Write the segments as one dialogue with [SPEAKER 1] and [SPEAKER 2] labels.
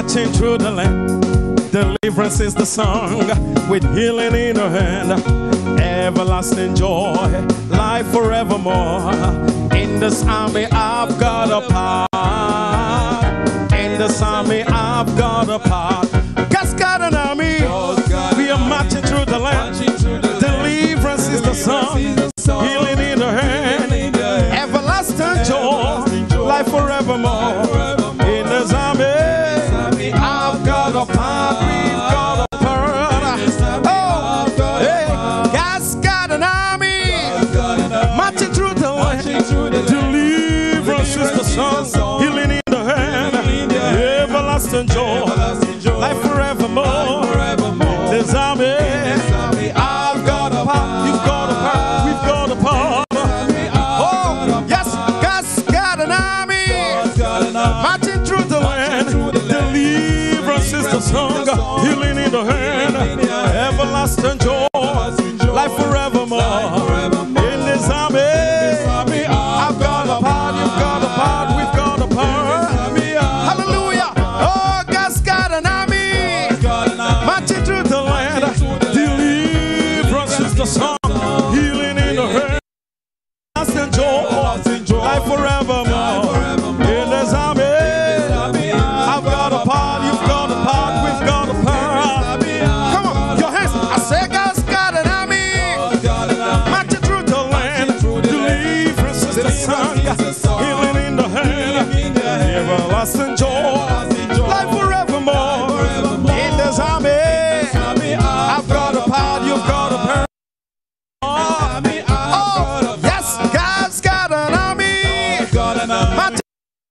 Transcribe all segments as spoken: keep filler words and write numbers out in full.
[SPEAKER 1] marching through the land. Deliverance is the song, with healing in her hand. Everlasting joy, life forevermore. In this army I've got a part. In this army I've got a part. God's got an army. We are marching through the land. Deliverance is the song, healing in her hand. Everlasting joy, life forevermore. In this army I've got a part. We've got a part. Oh, hey, God's got an army. Marching through the land. Deliverance is the song, healing in the hand. Everlasting joy, life forevermore. In this army I've got a part. You've got a part. We've got a part. Oh, yes, God's got an army. Marching through the land. Deliverance is the song, healing in the hand. Everlasting joy, life forevermore. In this army I've got a part. You've got a part. We've got a part. Hallelujah. Oh, God's got an army. Marching through the land. Deliverance is the song, healing in the hand. Everlasting joy, life forevermore. In this army I've got a part. You've got a part. We've got a part. Come on, your hands. I say God's got an army. Marching through the land. Deliverance is the song, healing in the hand. Everlasting joy, life forevermore. In this army I've got a part. You've got a part. Oh, yes, God's got an army. Marching.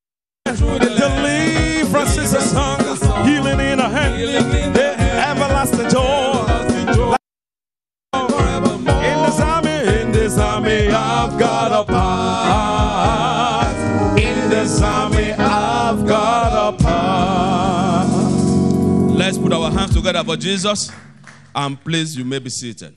[SPEAKER 1] Deliverance is a song, healing in a hand. Everlasting joy. In this army, in this army I've got a part. In this army I've got a part.
[SPEAKER 2] Let's put our hands together for Jesus. And please, you may be seated.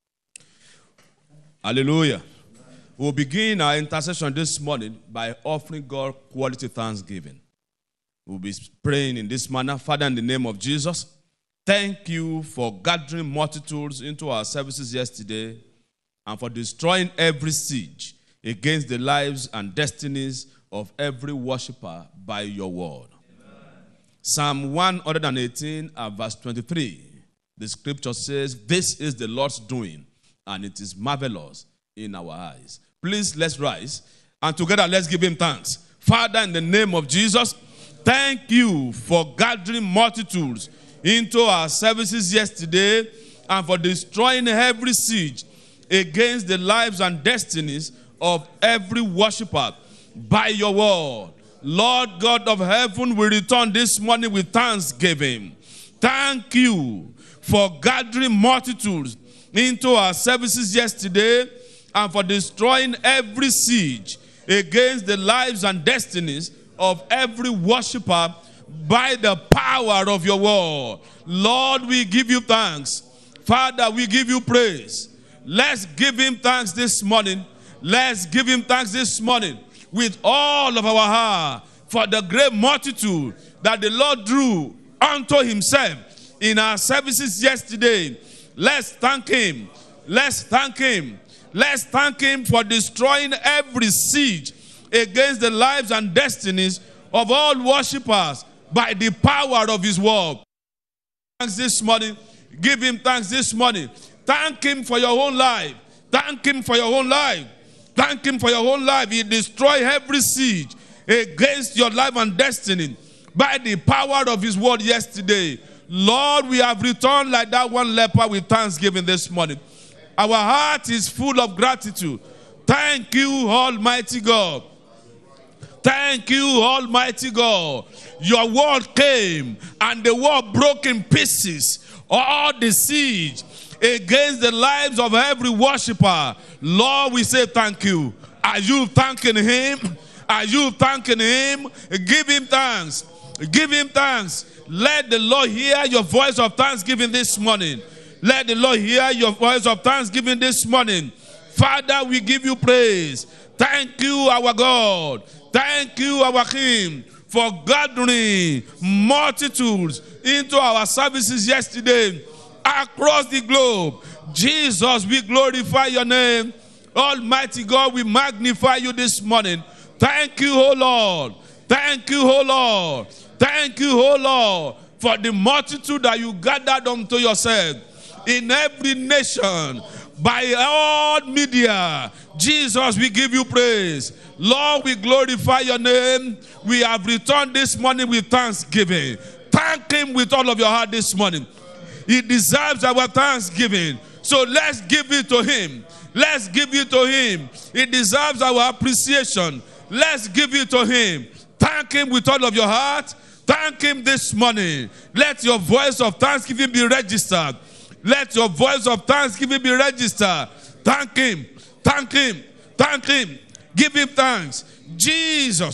[SPEAKER 2] Hallelujah. We'll begin our intercession this morning by offering God quality thanksgiving. We'll be praying in this manner. Father, in the name of Jesus, thank you for gathering multitudes into our services yesterday and for destroying every siege against the lives and destinies of every worshiper by your word. Amen. Psalm one eighteen and verse twenty-three, the scripture says, this is the Lord's doing, and it is marvelous in our eyes. Please, let's rise, and together let's give him thanks. Father, in the name of Jesus, thank you for gathering multitudes into our services yesterday and for destroying every siege against the lives and destinies of every worshiper by your word. Lord God of heaven, we return this morning with thanksgiving. Thank you for gathering multitudes into our services yesterday and for destroying every siege against the lives and destinies of every worshiper by the power of your word. Lord, we give you thanks. Father, we give you praise. Let's give him thanks this morning. Let's give him thanks this morning with all of our heart for the great multitude that the Lord drew unto himself in our services yesterday. Let's thank him. Let's thank him. Let's thank him for destroying every siege against the lives and destinies of all worshippers by the power of his word. Thanks this morning. Give him thanks this morning. Thank him for your own life. Thank him for your own life. Thank him for your own life. He destroyed every siege against your life and destiny by the power of his word yesterday. Lord, we have returned like that one leper with thanksgiving this morning. Our heart is full of gratitude. Thank you, Almighty God. Thank you, Almighty God. Your word came and the word broke in pieces all the siege against the lives of every worshiper. Lord, we say thank you. Are you thanking him? Are you thanking him? Give him thanks. Give him thanks. Let the Lord hear your voice of thanksgiving this morning. Let the Lord hear your voice of thanksgiving this morning. Father, we give you praise. Thank you, our God. Thank you, our King, for gathering multitudes into our services yesterday across the globe. Jesus, we glorify your name. Almighty God, we magnify you this morning. Thank you, O Lord. Thank you, O Lord. Thank you, O Lord, for the multitude that you gathered unto yourself in every nation, by all media. Jesus, we give you praise. Lord, we glorify your name. We have returned this morning with thanksgiving. Thank him with all of your heart this morning. He deserves our thanksgiving. So let's give it to him. Let's give it to him. He deserves our appreciation. Let's give it to him. Thank him with all of your heart. Thank him this morning. Let your voice of thanksgiving be registered. Let your voice of thanksgiving be registered. Thank him. Thank him. Thank him. Give him thanks. Jesus,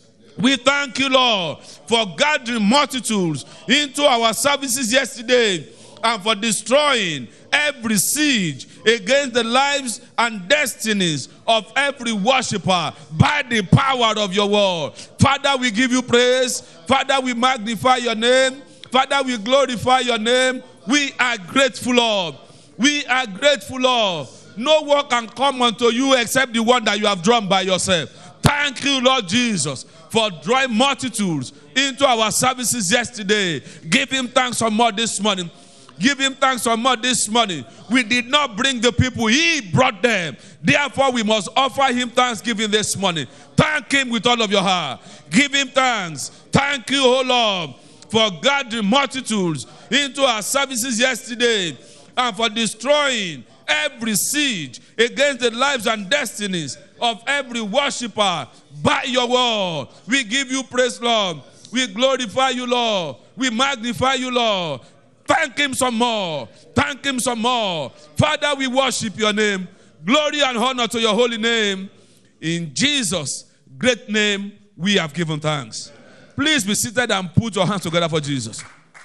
[SPEAKER 2] we thank you, Lord, for gathering multitudes into our services yesterday and for destroying every siege against the lives and destinies of every worshiper by the power of your word. Father, we give you praise. Father, we magnify your name. Father, we glorify your name. We are grateful, Lord. We are grateful, Lord. No one can come unto you except the one that you have drawn by yourself. Thank you, Lord Jesus, for drawing multitudes into our services yesterday. Give him thanks for more this morning. Give him thanks for more this morning. We did not bring the people, he brought them. Therefore, we must offer him thanksgiving this morning. Thank him with all of your heart. Give him thanks. Thank you, oh Lord, for gathering multitudes into our services yesterday and for destroying every siege against the lives and destinies of every worshiper by your word. We give you praise, Lord. We glorify you, Lord. We magnify you, Lord. Thank him some more. Thank him some more. Father, we worship your name. Glory and honor to your holy name. In Jesus' great name, we have given thanks. Please be seated and put your hands together for Jesus.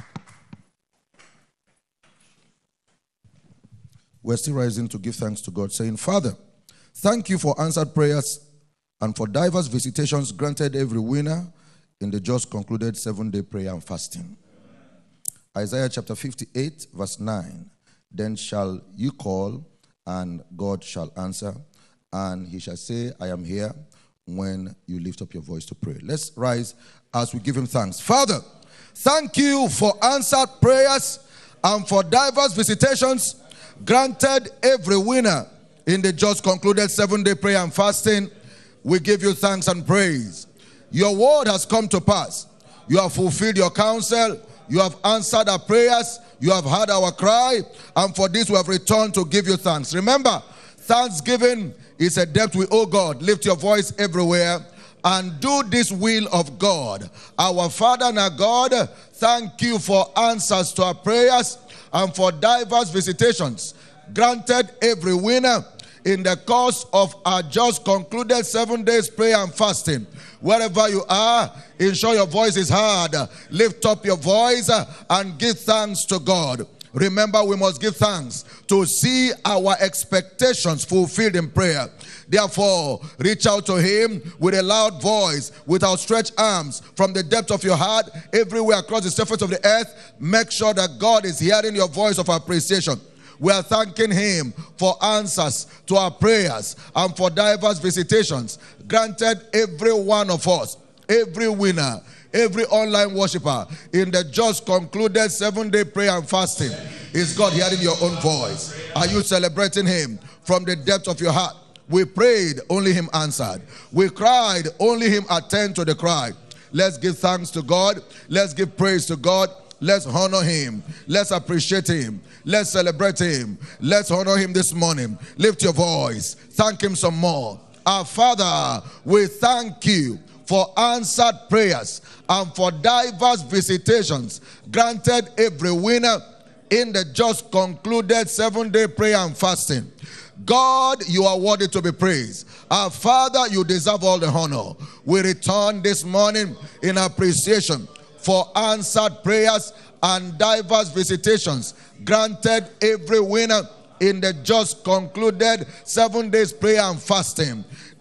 [SPEAKER 3] We're still rising to give thanks to God, saying, Father, thank you for answered prayers and for diverse visitations granted every winner in the just concluded seven-day prayer and fasting. Isaiah chapter fifty-eight, verse nine. Then shall you call, and God shall answer, and he shall say, I am here, when you lift up your voice to pray. Let's rise as we give him thanks. Father, thank you for answered prayers and for diverse visitations granted every winner in the just concluded seven-day prayer and fasting. We give you thanks and praise. Your word has come to pass. You have fulfilled your counsel. You have answered our prayers. You have heard our cry. And for this we have returned to give you thanks. Remember, thanksgiving is a debt we owe God. Lift your voice everywhere and do this will of God. Our Father and our God, thank you for answers to our prayers and for diverse visitations granted every winner in the course of our just concluded seven days prayer and fasting. Wherever you are, ensure your voice is heard. Lift up your voice and give thanks to God. Remember, we must give thanks to see our expectations fulfilled in prayer. Therefore, reach out to him with a loud voice, with outstretched arms, from the depth of your heart, everywhere across the surface of the earth. Make sure that God is hearing your voice of appreciation. We are thanking him for answers to our prayers and for diverse visitations granted every one of us, every winner, every online worshiper in the just concluded seven-day prayer and fasting. Is God hearing your own voice? Are you celebrating him from the depth of your heart? We prayed, only him answered. We cried, only him attended to the cry. Let's give thanks to God. Let's give praise to God. Let's honor him. Let's appreciate him. Let's celebrate him. Let's honor him this morning. Lift your voice. Thank him some more. Our Father, we thank you for answered prayers and for diverse visitations granted every winner in the just concluded seven-day prayer and fasting. God, you are worthy to be praised. Our Father, you deserve all the honor. We return this morning in appreciation for answered prayers and diverse visitations granted every winner in the just concluded seven days prayer and fasting.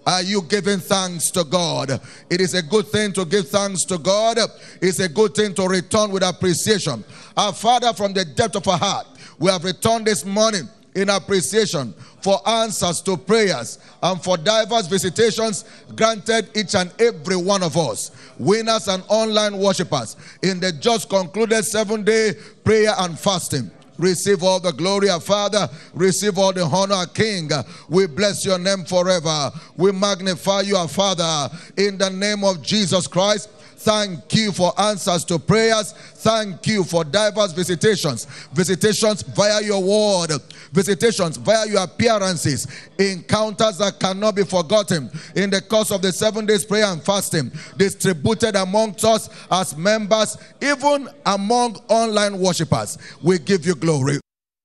[SPEAKER 3] Are you giving thanks to God? It is a good thing to give thanks to God. It's a good thing to return with appreciation. Our Father, from the depth of our heart, we have returned this morning in appreciation for answers to prayers and for diverse visitations granted each and every one of us, winners and online worshipers, in the just concluded seven-day prayer and fasting. Receive all the glory, our Father. Receive all the honor, our King. We bless your name forever. We magnify you, our Father, in the name of Jesus Christ. Thank you for answers to prayers. Thank you for diverse visitations. Visitations via your word. Visitations via your appearances. Encounters that cannot be forgotten in the course of the seven days prayer and fasting. Distributed amongst us as members, even among online worshipers. We give you glory.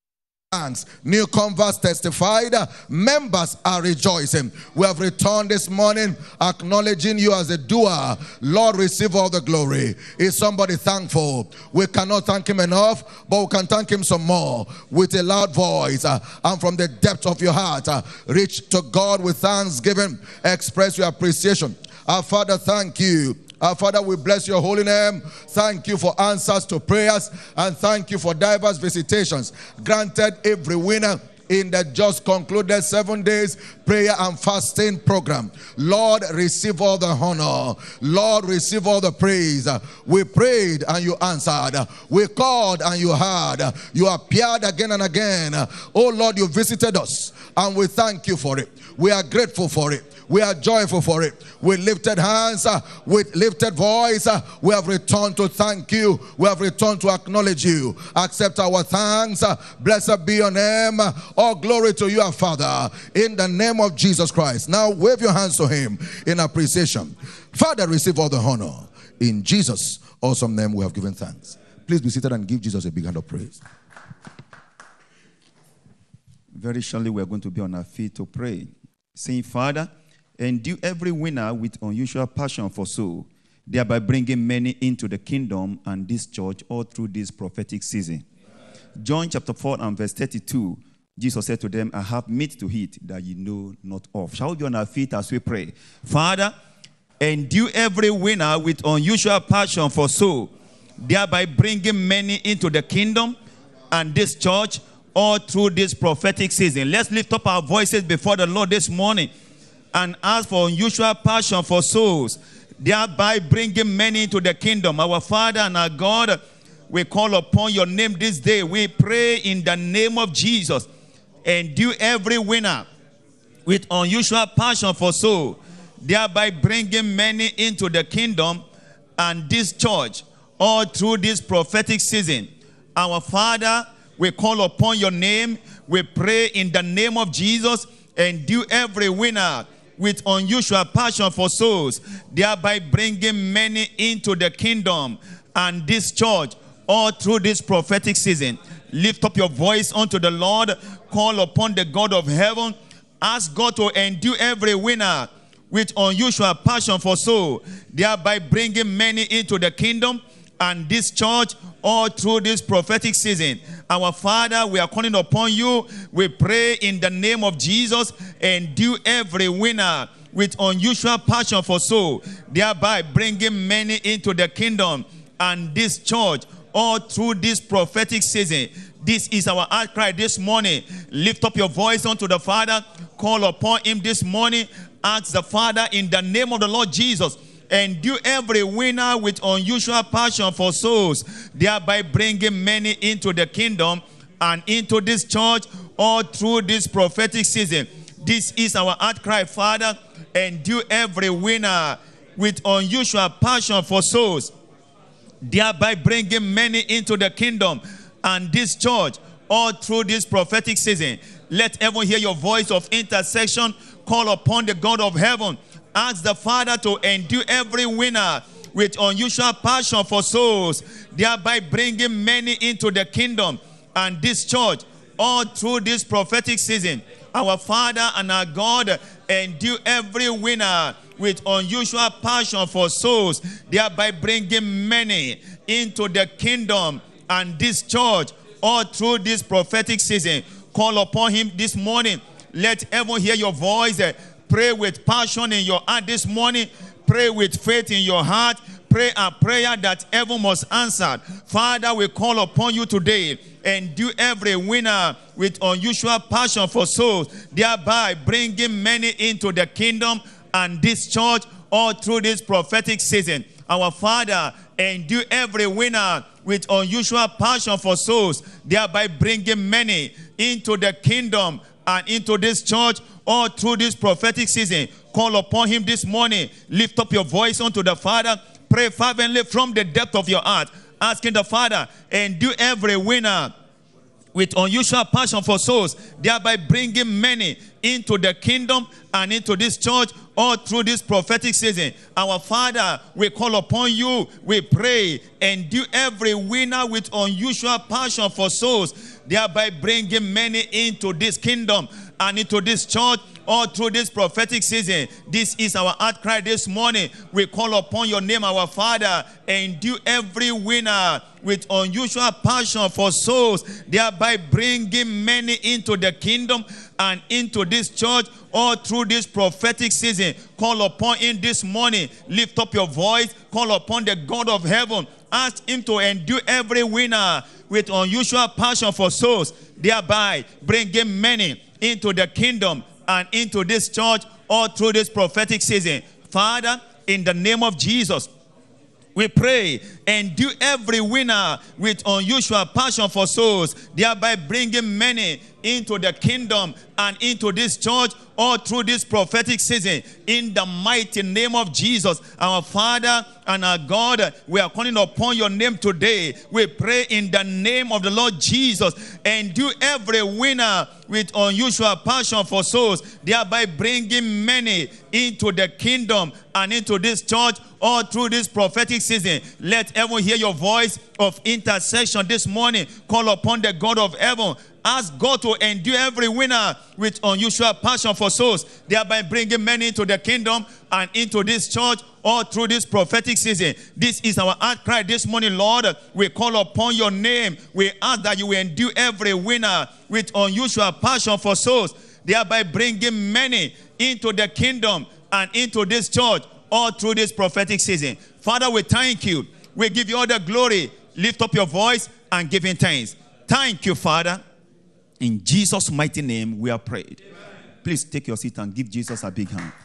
[SPEAKER 3] New converts testified. Members are rejoicing. We have returned this morning acknowledging you as a doer. Lord, receive all the glory. Is somebody thankful? We cannot thank him enough, but we can thank him some more with a loud voice uh, and from the depth of your heart. Uh, reach to God with thanksgiving. Express your appreciation. Our Father, thank you. Our Father, we bless your holy name. Thank you for answers to prayers, and thank you for diverse visitations granted every winner in the just concluded seven days prayer and fasting program. Lord, receive all the honor. Lord, receive all the praise. We prayed and you answered. We called and you heard. You appeared again and again. Oh Lord, you visited us and we thank you for it. We are grateful for it. We are joyful for it. With lifted hands, uh, with lifted voice, uh, we have returned to thank you. We have returned to acknowledge you. Accept our thanks. Uh, blessed be your name. All glory to you, our Father, in the name of Jesus Christ. Now wave your hands to him in appreciation. Father, receive all the honor. In Jesus' awesome name we have given thanks. Please be seated and give Jesus a big hand of praise.
[SPEAKER 4] Very shortly we are going to be on our feet to pray. Saying, Father, endue every winner with unusual passion for soul, thereby bringing many into the kingdom and this church all through this prophetic season. Amen. John chapter four and verse thirty-two, Jesus said to them, I have meat to eat that you know not of. Shall we be on our feet as we pray? Father, endue every winner with unusual passion for soul, thereby bringing many into the kingdom and this church all through this prophetic season. Let's lift up our voices before the Lord this morning and ask for unusual passion for souls, thereby bringing many into the kingdom. Our Father and our God, we call upon your name this day. We pray in the name of Jesus. Endue every winner with unusual passion for soul, thereby bringing many into the kingdom and this church all through this prophetic season. Our Father, we call upon your name. We pray in the name of Jesus. Endue every winner with unusual passion for souls, thereby bringing many into the kingdom and this church all through this prophetic season. Lift up your voice unto the Lord. Call upon the God of heaven. Ask God to endue every winner with unusual passion for soul, thereby bringing many into the kingdom and this church all through this prophetic season. Our Father, we are calling upon you. We pray in the name of Jesus, endue every winner with unusual passion for soul, thereby bringing many into the kingdom and this church all through this prophetic season. This is our outcry this morning. Lift up your voice unto the Father. Call upon him this morning. Ask the Father in the name of the Lord Jesus, endue every winner with unusual passion for souls, thereby bringing many into the kingdom and into this church all through this prophetic season. This is our outcry, Father. Endue every winner with unusual passion for souls, thereby bringing many into the kingdom and this church all through this prophetic season. Let everyone hear your voice of intercession. Call upon the God of heaven. Ask the Father to endue every winner with unusual passion for souls, thereby bringing many into the kingdom and this church all through this prophetic season. Our Father and our God, endue every winner with unusual passion for souls, thereby bringing many into the kingdom and this church all through this prophetic season. Call upon him this morning. Let everyone hear your voice. Pray with passion in your heart this morning. Pray with faith in your heart. Pray a prayer that heaven must answer. Father, we call upon you today, and do every winner with unusual passion for souls, thereby bringing many into the kingdom and this church all through this prophetic season. Our Father, and do every winner with unusual passion for souls, thereby bringing many into the kingdom and into this church all through this prophetic season. Call upon him this morning. Lift up your voice unto the Father. Pray fervently from the depth of your heart, asking the Father, and do every winner with unusual passion for souls, thereby bringing many into the kingdom and into this church all through this prophetic season. Our Father, we call upon you, we pray, and do every winner with unusual passion for souls, thereby bringing many into this kingdom and into this church all through this prophetic season. This is our heart cry this morning. We call upon your name, our Father, and do every winner with unusual passion for souls, thereby bringing many into the kingdom and into this church all through this prophetic season. Call upon him this morning. Lift up your voice. Call upon the God of heaven. Ask him to endure every winner with unusual passion for souls, thereby bringing many into the kingdom and into this church all through this prophetic season. Father, in the name of Jesus, we pray, and do every winner with unusual passion for souls, thereby bringing many into the kingdom and into this church all through this prophetic season. In the mighty name of Jesus, our Father and our God, we are calling upon your name today. We pray in the name of the Lord Jesus, and do every winner with unusual passion for souls, thereby bringing many into the kingdom and into this church all through this prophetic season. Let everyone hear your voice of intercession this morning. Call upon the God of heaven. Ask God to endure every winner with unusual passion for souls, thereby bringing many into the kingdom and into this church all through this prophetic season. This is our heart cry this morning, Lord. We call upon your name. We ask that you will endure every winner with unusual passion for souls, thereby bringing many into the kingdom and into this church all through this prophetic season. Father, we thank you. We give you all the glory. Lift up your voice and give him thanks. Thank you, Father. In Jesus' mighty name, we are prayed. Amen. Please take your seat and give Jesus a big hand.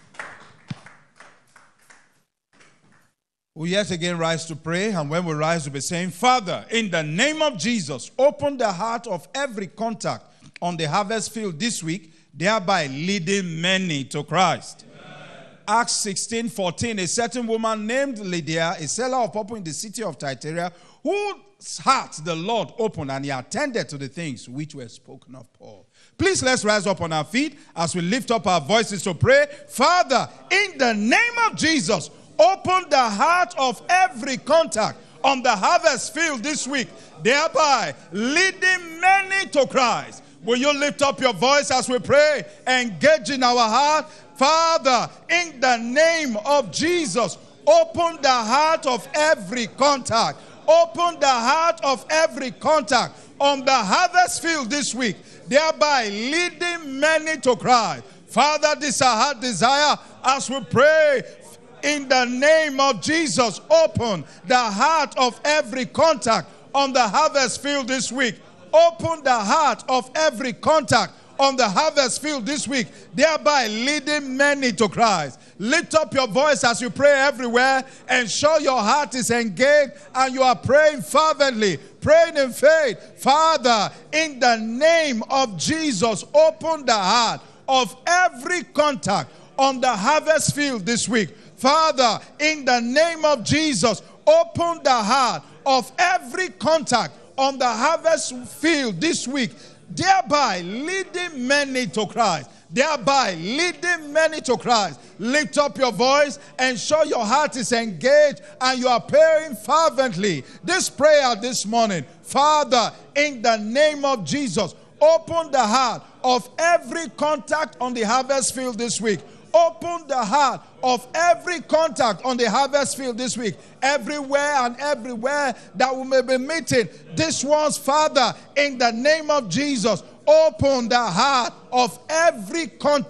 [SPEAKER 5] We yet again rise to pray, and when we rise, we'll be saying, Father, in the name of Jesus, open the heart of every contact on the harvest field this week, thereby leading many to Christ. Acts sixteen fourteen, a certain woman named Lydia, a seller of purple in the city of Thyatira, whose heart the Lord opened, and he attended to the things which were spoken of Paul. Please, let's rise up on our feet as we lift up our voices to pray. Father, in the name of Jesus, open the heart of every contact on the harvest field this week, thereby leading many to Christ. Will you lift up your voice as we pray, engage in our heart? Father, in the name of Jesus, open the heart of every contact. Open the heart of every contact on the harvest field this week, thereby leading many to Christ. Father, this is our heart desire as we pray. In the name of Jesus, open the heart of every contact on the harvest field this week. Open the heart of every contact on the harvest field this week, thereby leading many to Christ. Lift up your voice as you pray everywhere, and show your heart is engaged and you are praying fervently, praying in faith. Father, in the name of Jesus, open the heart of every contact on the harvest field this week. Father, in the name of Jesus, open the heart of every contact on the harvest field this week, thereby leading many to Christ. Thereby leading many to Christ. Lift up your voice and show your heart is engaged and you are praying fervently. This prayer this morning, Father, in the name of Jesus, open the heart of every contact on the harvest field this week. Open the heart of every contact on the harvest field this week. Everywhere and everywhere that we may be meeting. This one's Father, in the name of Jesus, open the heart of every contact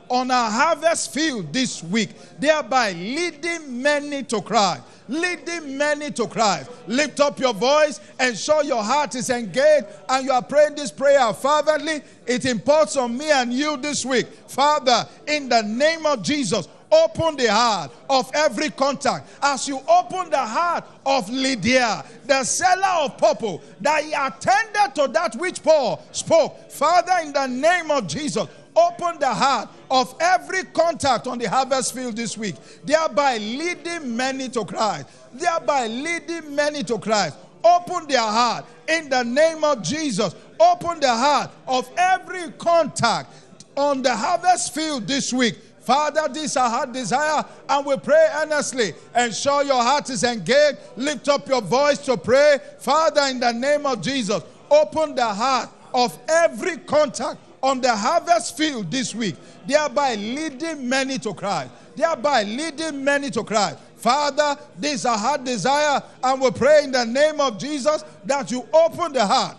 [SPEAKER 5] on our harvest field this week, thereby leading many to Christ. Leading many to Christ. Lift up your voice and show your heart is engaged and you are praying this prayer fervently. It imports on me and you this week. Father, in the name of Jesus, open the heart of every contact. As you open the heart of Lydia, the seller of purple, that he attended to that which Paul spoke. Father, in the name of Jesus, open the heart of every contact on the harvest field this week, thereby leading many to Christ. Thereby leading many to Christ. Open their heart in the name of Jesus. Open the heart of every contact on the harvest field this week. Father, this is our heart desire, and we pray earnestly. Ensure your heart is engaged. Lift up your voice to pray. Father, in the name of Jesus, open the heart of every contact on the harvest field this week, thereby leading many to Christ. Thereby leading many to Christ. Father, this is our heart desire, and we pray in the name of Jesus that you open the heart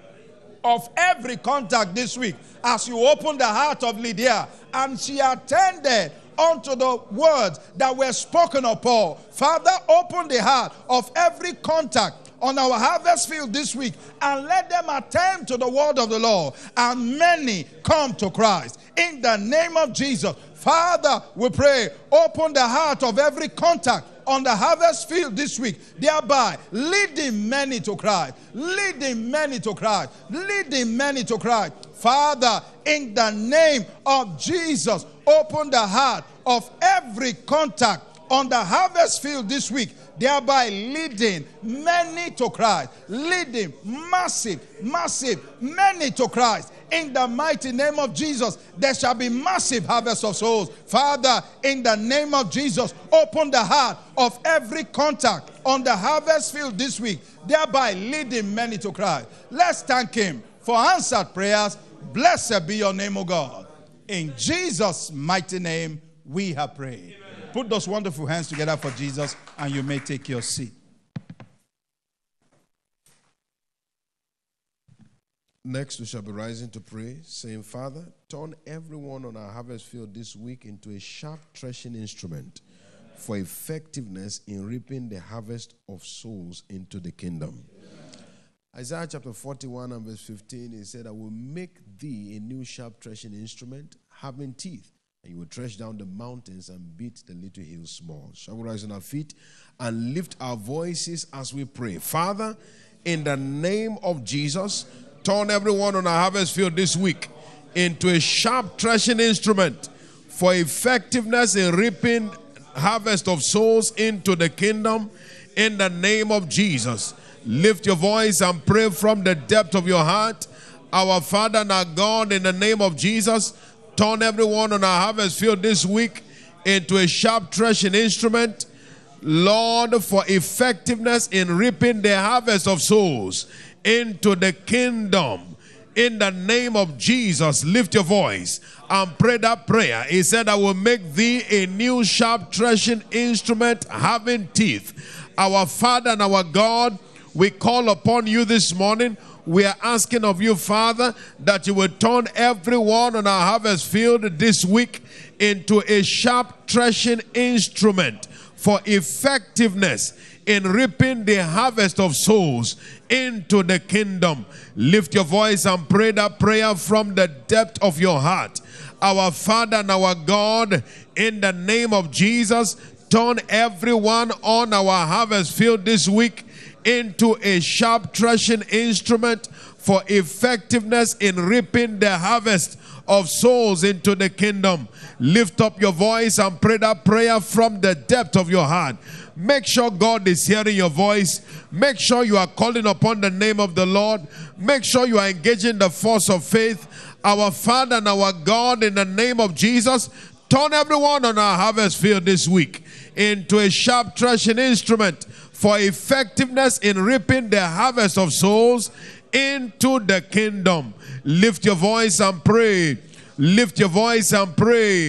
[SPEAKER 5] of every contact this week, as you open the heart of Lydia, and she attended unto the words that were spoken of Paul. Father, open the heart of every contact on our harvest field this week, and let them attend to the word of the Lord, and many come to Christ. In the name of Jesus, Father, we pray, open the heart of every contact on the harvest field this week, thereby leading many to Christ, leading many to Christ, leading many to Christ. Father, in the name of Jesus, open the heart of every contact on the harvest field this week, thereby leading many to Christ, leading massive, massive, many to Christ. In the mighty name of Jesus, there shall be massive harvest of souls. Father, in the name of Jesus, open the heart of every contact on the harvest field this week, thereby leading many to Christ. Let's thank him for answered prayers. Blessed be your name, O God. In Jesus' mighty name, we have prayed. Amen. Put those wonderful hands together for Jesus, and you may take your seat.
[SPEAKER 6] Next, we shall be rising to pray, saying, Father, turn everyone on our harvest field this week into a sharp threshing instrument for effectiveness in reaping the harvest of souls into the kingdom. Isaiah chapter forty-one and verse fifteen, he said, I will make thee a new sharp threshing instrument, having teeth, and you will thresh down the mountains and beat the little hills small. Shall we rise on our feet and lift our voices as we pray? Father, in the name of Jesus, turn everyone on our harvest field this week into a sharp threshing instrument for effectiveness in reaping harvest of souls into the kingdom. In the name of Jesus, lift your voice and pray from the depth of your heart. Our Father and our God, in the name of Jesus, turn everyone on our harvest field this week into a sharp threshing instrument, Lord, for effectiveness in reaping the harvest of souls into the kingdom. In the name of Jesus, lift your voice and pray that prayer. He said, I will make thee a new sharp threshing instrument having teeth. Our Father and our God, we call upon you this morning. We are asking of you, Father, that you will turn everyone on our harvest field this week into a sharp threshing instrument for effectiveness in reaping the harvest of souls into the kingdom. Lift your voice and pray that prayer from the depth of your heart. Our Father and our God, in the name of Jesus, turn everyone on our harvest field this week into a sharp threshing instrument for effectiveness in reaping the harvest of souls into the kingdom. Lift up your voice and pray that prayer from the depth of your heart. Make sure God is hearing your voice. Make sure you are calling upon the name of the Lord. Make sure you are engaging the force of faith. Our Father and our God, in the name of Jesus, turn everyone on our harvest field this week into a sharp threshing instrument for effectiveness in reaping the harvest of souls into the kingdom. Lift your voice and pray. Lift your voice and pray.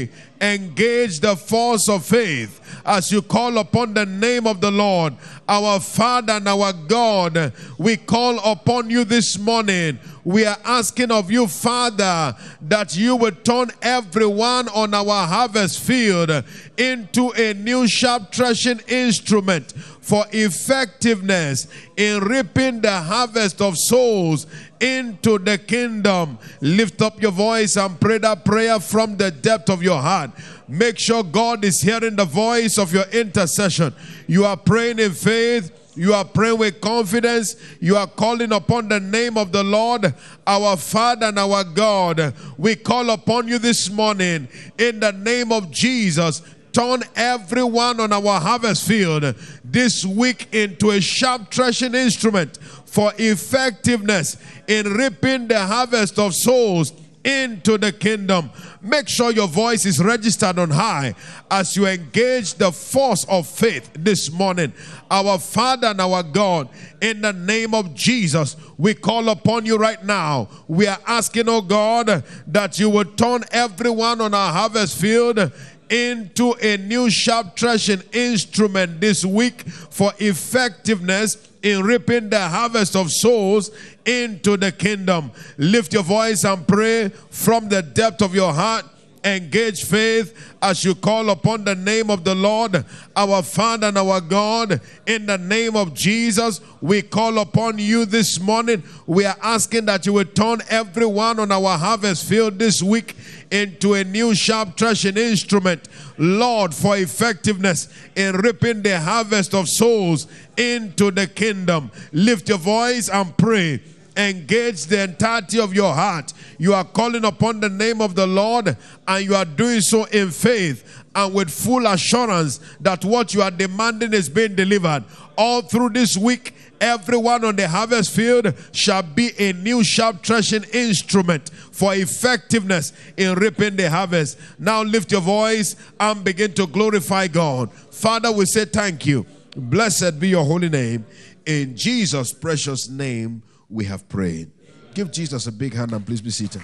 [SPEAKER 6] engage the force of faith as you call upon the name of the Lord. Our Father and our God, we call upon you this morning. We are asking of you, Father, that you would turn everyone on our harvest field into a new sharp threshing instrument for effectiveness in reaping the harvest of souls into the kingdom. Lift up your voice and pray that prayer from the depth of your heart. Make sure God is hearing the voice of your intercession. You are praying in faith. You are praying with confidence. You are calling upon the name of the Lord, our Father and our God. We call upon you this morning in the name of Jesus. Turn everyone on our harvest field this week into a sharp threshing instrument for effectiveness in reaping the harvest of souls into the kingdom. Make sure your voice is registered on high as you engage the force of faith this morning. Our Father and our God, in the name of Jesus, we call upon you right now. We are asking, oh God, that you would turn everyone on our harvest field into a new sharp threshing instrument this week for effectiveness in reaping the harvest of souls into the kingdom. Lift your voice and pray from the depth of your heart. Engage faith as you call upon the name of the Lord, our Father and our God. In the name of Jesus, we call upon you this morning. We are asking that you will turn everyone on our harvest field this week into a new sharp threshing instrument, Lord, for effectiveness in reaping the harvest of souls into the kingdom. Lift your voice and pray. Engage the entirety of your heart. You are calling upon the name of the Lord, and you are doing so in faith and with full assurance that what you are demanding is being delivered. All through this week, everyone on the harvest field shall be a new sharp threshing instrument for effectiveness in reaping the harvest. Now lift your voice and begin to glorify God. Father, we say thank you. Blessed be your holy name. In Jesus' precious name we have prayed. Give Jesus a big hand and please be seated.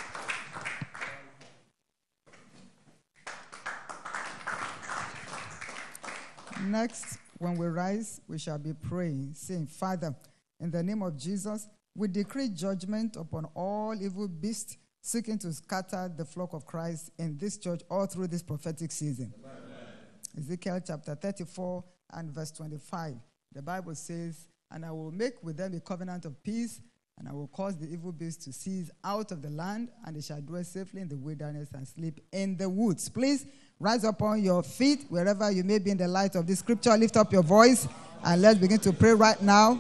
[SPEAKER 7] Next, when we rise, we shall be praying, saying, Father, in the name of Jesus, we decree judgment upon all evil beasts seeking to scatter the flock of Christ in this church all through this prophetic season. Amen. Ezekiel chapter thirty-four and verse twenty-five. The Bible says, and I will make with them a covenant of peace, and I will cause the evil beasts to cease out of the land, and they shall dwell safely in the wilderness and sleep in the woods. Please rise up on your feet wherever you may be in the light of this scripture. Lift up your voice and let's begin to pray right now.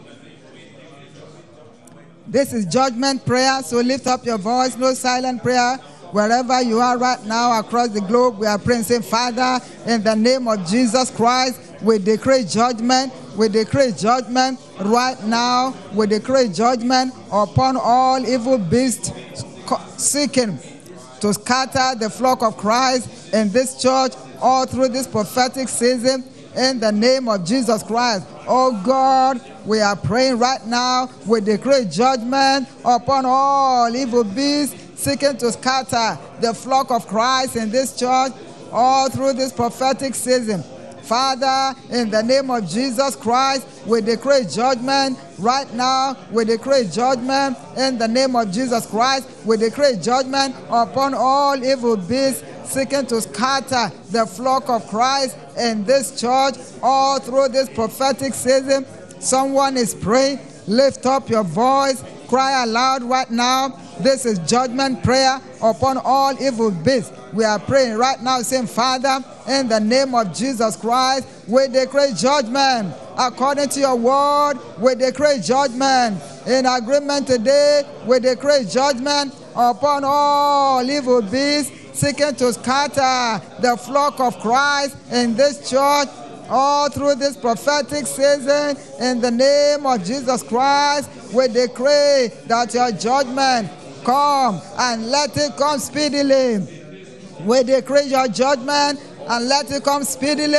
[SPEAKER 7] This is judgment prayer, so lift up your voice. No silent prayer. Wherever you are right now across the globe, we are praying, saying, Father, in the name of Jesus Christ, we decree judgment. We decree judgment right now. We decree judgment upon all evil beasts seeking to scatter the flock of Christ in this church all through this prophetic season. In the name of Jesus Christ. Oh God, we are praying right now. We decree judgment upon all evil beasts seeking to scatter the flock of Christ in this church all through this prophetic season. Father, in the name of Jesus Christ, we decree judgment right now. We decree judgment in the name of Jesus Christ. We decree judgment upon all evil beasts seeking to scatter the flock of Christ in this church all through this prophetic season. Someone is praying. Lift up your voice. Cry aloud right now. This is judgment prayer upon all evil beasts. We are praying right now saying, Father, in the name of Jesus Christ, we decree judgment. According to your word, we decree judgment. In agreement today, we decree judgment upon all evil beasts seeking to scatter the flock of Christ in this church all through this prophetic season. In the name of Jesus Christ, we decree that your judgment come and let it come speedily. We decree your judgment and let it come speedily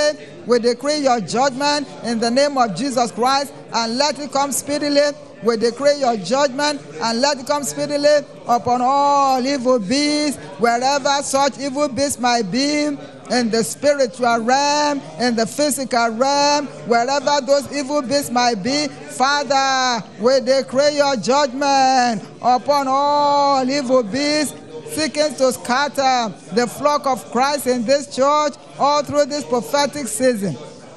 [SPEAKER 7] We decree your judgment in the name of Jesus Christ, and let it come speedily. We decree your judgment, and let it come speedily upon all evil beasts, wherever such evil beasts might be, in the spiritual realm, in the physical realm, wherever those evil beasts might be. Father, we decree your judgment upon all evil beasts seeking to scatter the flock of Christ in this church all through this prophetic season.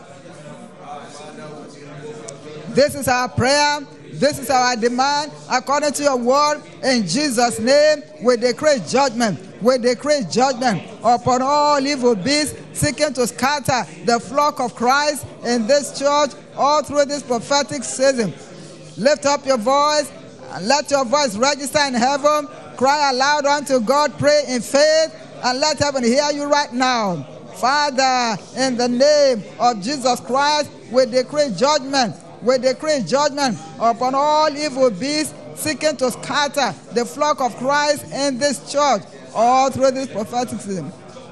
[SPEAKER 7] This is our prayer. This is our demand according to your word. In Jesus' name, we decree judgment. We decree judgment upon all evil beasts seeking to scatter the flock of Christ in this church all through this prophetic season. Lift up your voice and let your voice register in heaven. Cry aloud unto God. Pray in faith and let heaven hear you right now. Father, in the name of Jesus Christ, we decree judgment. We decree judgment upon all evil beasts seeking to scatter the flock of Christ in this church all through this prophetic season.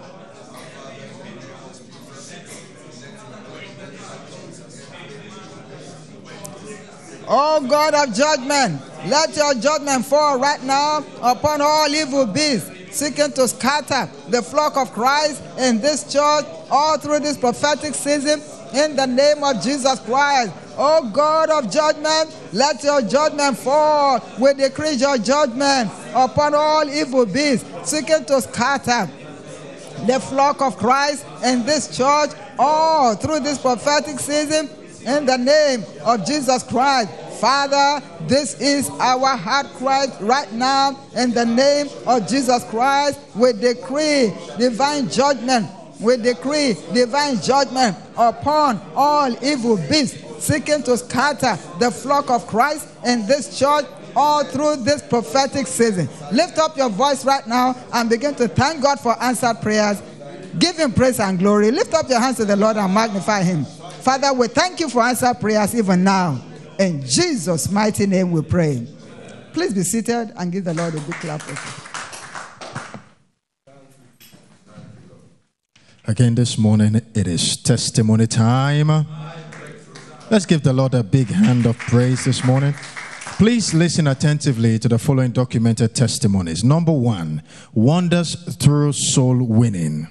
[SPEAKER 7] Oh God of judgment, let your judgment fall right now upon all evil beasts seeking to scatter the flock of Christ in this church all through this prophetic season in the name of Jesus Christ. Oh God of judgment, let your judgment fall. We decree your judgment upon all evil beasts seeking to scatter the flock of Christ in this church all through this prophetic season in the name of Jesus Christ. Father, this is our heart cry right now in the name of Jesus Christ. We decree divine judgment. We decree divine judgment upon all evil beasts seeking to scatter the flock of Christ in this church all through this prophetic season. Lift up your voice right now and begin to thank God for answered prayers. Give him praise and glory. Lift up your hands to the Lord and magnify him. Father, we thank you for answered prayers even now. In Jesus' mighty name we pray. Please be seated and give the Lord a big clap.
[SPEAKER 8] Again this morning, it is testimony time. Let's give the Lord a big hand of praise this morning. Please listen attentively to the following documented testimonies. Number one, wonders through soul winning.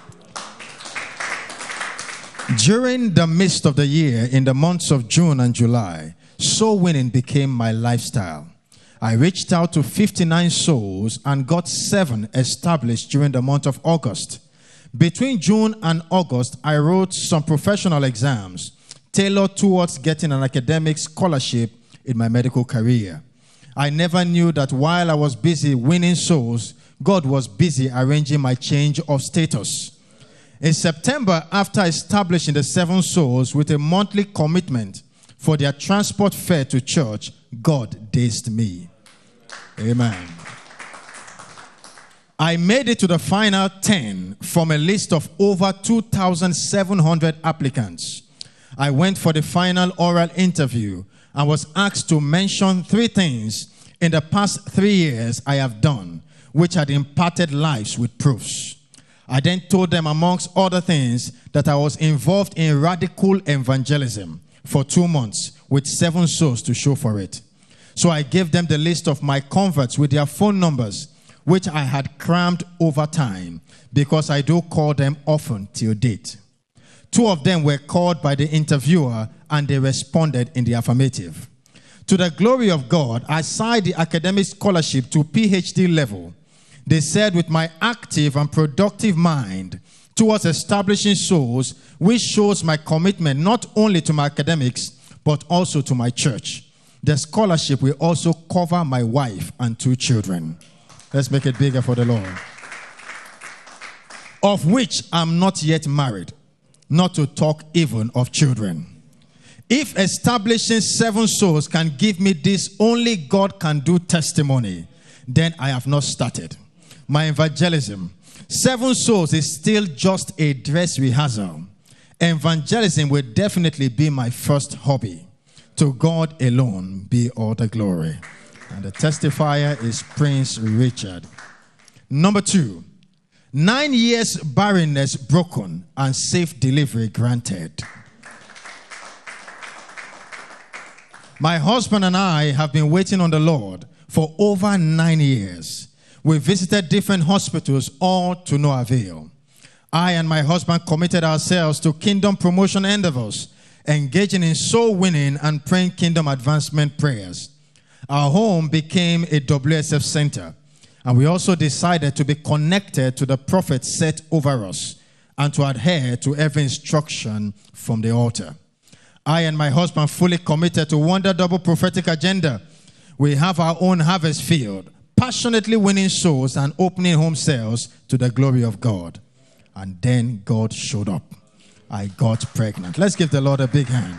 [SPEAKER 8] During the midst of the year, in the months of June and July, soul winning became my lifestyle. I reached out to fifty-nine souls and got seven established during the month of August. Between June and August, I wrote some professional exams tailored towards getting an academic scholarship in my medical career. I never knew that while I was busy winning souls, God was busy arranging my change of status. In September, after establishing the seven souls with a monthly commitment for their transport fare to church, God dazed me. Amen. I made it to the final ten from a list of over two thousand seven hundred applicants. I went for the final oral interview and was asked to mention three things in the past three years I have done, which had impacted lives with proofs. I then told them, amongst other things, that I was involved in radical evangelism for two months with seven souls to show for it. So I gave them the list of my converts with their phone numbers, which I had crammed over time because I do call them often till date. Two of them were called by the interviewer and they responded in the affirmative. To the glory of God, I signed the academic scholarship to P H D level. They said, with my active and productive mind towards establishing souls, which shows my commitment not only to my academics, but also to my church. The scholarship will also cover my wife and two children. Let's make it bigger for the Lord. Of which I'm not yet married, not to talk even of children. If establishing seven souls can give me this only God can do testimony, then I have not started. My evangelism, seven souls is still just a dress rehearsal. Evangelism will definitely be my first hobby. To God alone be all the glory. And the testifier is Prince Richard. Number two, Nine years barrenness broken and safe delivery granted. My husband and I have been waiting on the Lord for over nine years. We visited different hospitals, all to no avail. I and my husband committed ourselves to kingdom promotion endeavors, engaging in soul winning and praying kingdom advancement prayers. Our home became a W S F center, and we also decided to be connected to the prophet set over us and to adhere to every instruction from the altar. I and my husband fully committed to Wonder Double prophetic agenda. We have our own harvest field, passionately winning souls and opening home sales to the glory of God. And then God showed up. I got pregnant. Let's give the Lord a big hand.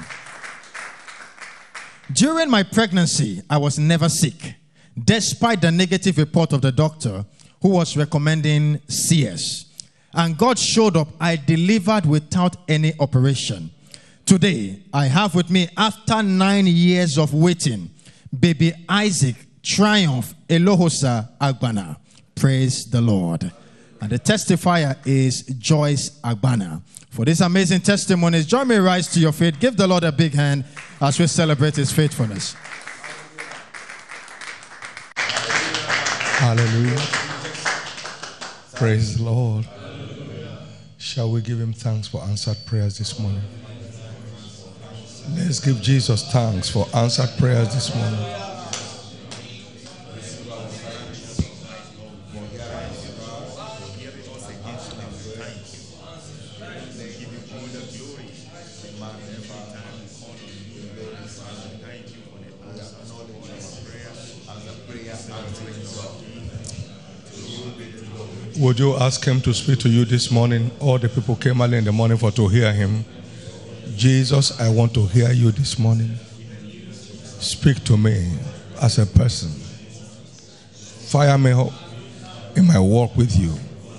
[SPEAKER 8] During my pregnancy, I was never sick, despite the negative report of the doctor who was recommending C S. And God showed up. I delivered without any operation. Today, I have with me, after nine years of waiting, baby Isaac Triumph Elohosa Agbana. Praise the Lord. And the testifier is Joyce Agbana. For this amazing testimonies, join me rise to your feet. Give the Lord a big hand as we celebrate his faithfulness.
[SPEAKER 9] Hallelujah. Praise the Lord. Shall we give him thanks for answered prayers this morning? Let's give Jesus thanks for answered prayers this morning. Would you ask him to speak to you this morning? All the people came early in the morning for to hear him. Jesus, I want to hear you this morning. Speak to me as a person. Fire me up in my walk with you.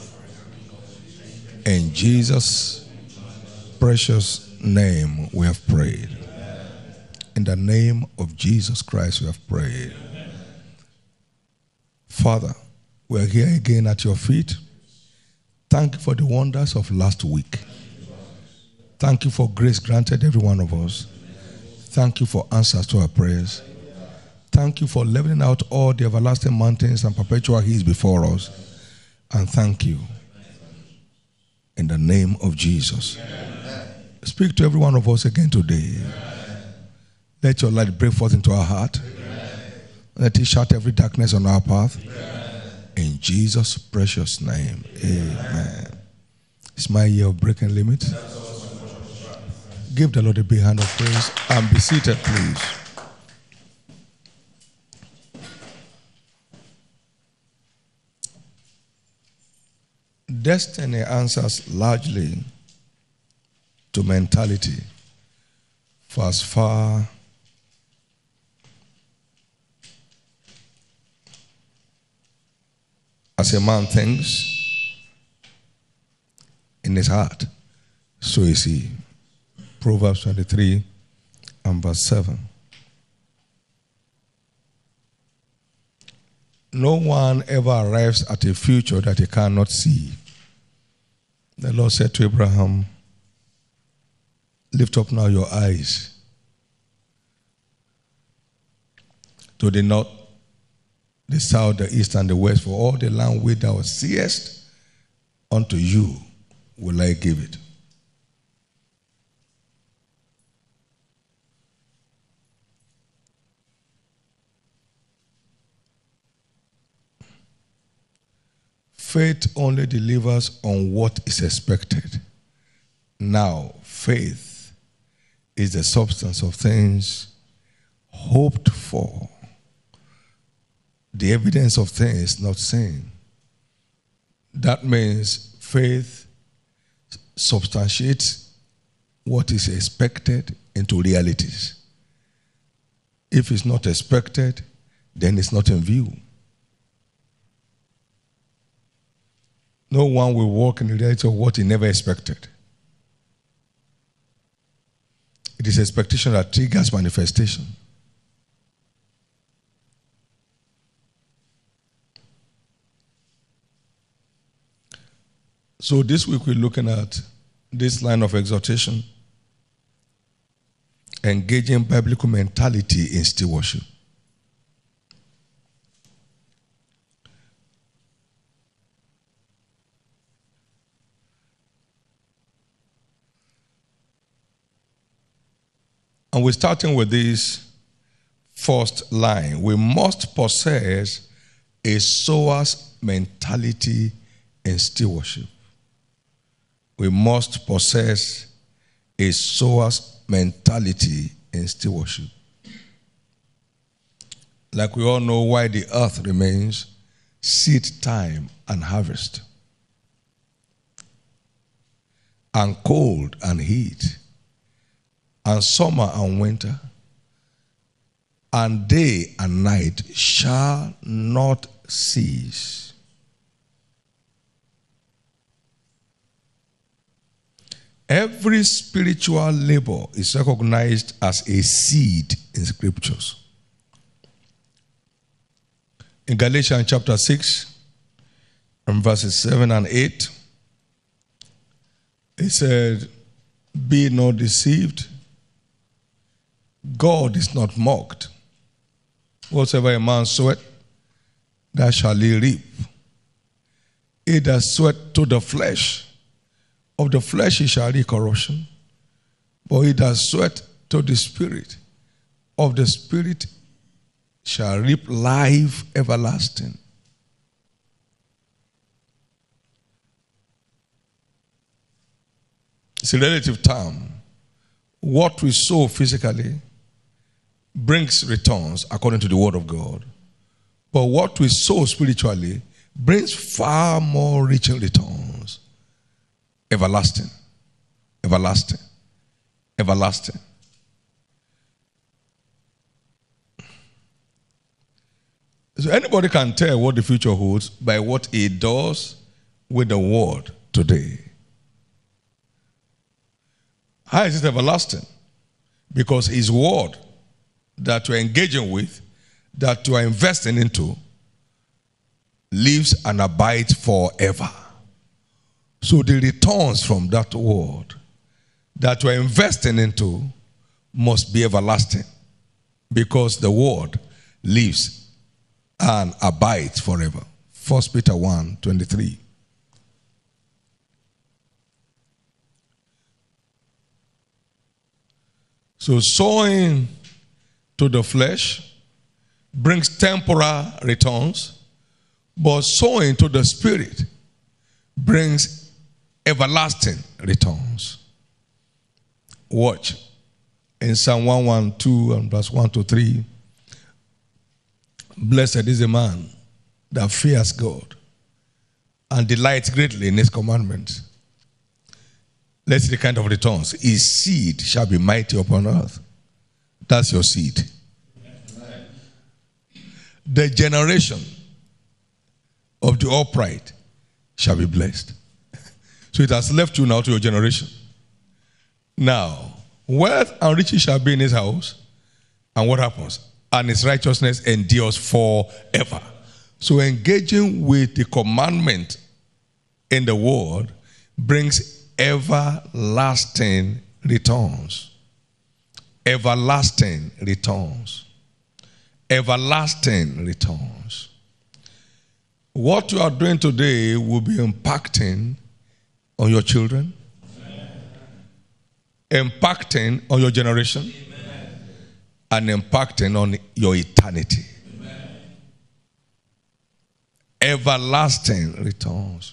[SPEAKER 9] In Jesus' precious name we have prayed. In the name of Jesus Christ we have prayed. Father, we are here again at your feet. Thank you for the wonders of last week. Thank you for grace granted every one of us. Thank you for answers to our prayers. Thank you for leveling out all the everlasting mountains and perpetual hills before us. And thank you in the name of Jesus. Speak to every one of us again today. Let your light break forth into our heart. Let it shut every darkness on our path. In Jesus' precious name, amen. It's my year of breaking limits. Give the Lord a big hand of praise and be seated, please. Destiny answers largely to mentality for as far as a man thinks in his heart, so is he. Proverbs twenty-three and verse seven. No one ever arrives at a future that he cannot see. The Lord said to Abraham, lift up now your eyes to the north, the south, the east, and the west, for all the land which thou seest, unto you will I give it. Faith only delivers on what is expected. Now, faith is the substance of things hoped for, the evidence of things not seen. That means faith substantiates what is expected into realities. If it's not expected, then it's not in view. No one will walk in the reality of what he never expected. It is expectation that triggers manifestation. So this week we're looking at this line of exhortation, engaging biblical mentality in stewardship. And we're starting with this first line. We must possess a sower's mentality in stewardship. We must possess a sower's mentality in stewardship. Like we all know why the earth remains seed time and harvest, and cold and heat, and summer and winter, and day and night shall not cease. Every spiritual labor is recognized as a seed in scriptures. In Galatians chapter six, and verses seven and eight, it said, "Be not deceived. God is not mocked. Whatsoever a man soweth, that shall he reap. He that soweth to the flesh, of the flesh he shall reap corruption. But he that soweth to the Spirit, of the Spirit shall reap life everlasting." It's a relative term. What we sow physically brings returns according to the word of God. But what we sow spiritually brings far more richer returns. Everlasting. Everlasting. Everlasting. So anybody can tell what the future holds by what he does with the word today. How is it everlasting? Because his word that you're engaging with, that you are investing into, lives and abides forever. So the returns from that word that you are investing into must be everlasting, because the word lives and abides forever. First Peter one twenty-three. So sowing to the flesh brings temporal returns, but sowing to the Spirit brings everlasting returns. Watch in Psalm one twelve and verse one to three. Blessed is the man that fears God and delights greatly in his commandments. Let's see the kind of returns. His seed shall be mighty upon earth. That's your seed. Amen. The generation of the upright shall be blessed. So it has left you now to your generation. Now, wealth and riches shall be in his house. And what happens? And his righteousness endures forever. So engaging with the commandment in the word brings everlasting returns. Everlasting returns. Everlasting returns. What you are doing today will be impacting on your children, Amen. Impacting on your generation, Amen. And impacting on your eternity. Amen. Everlasting returns.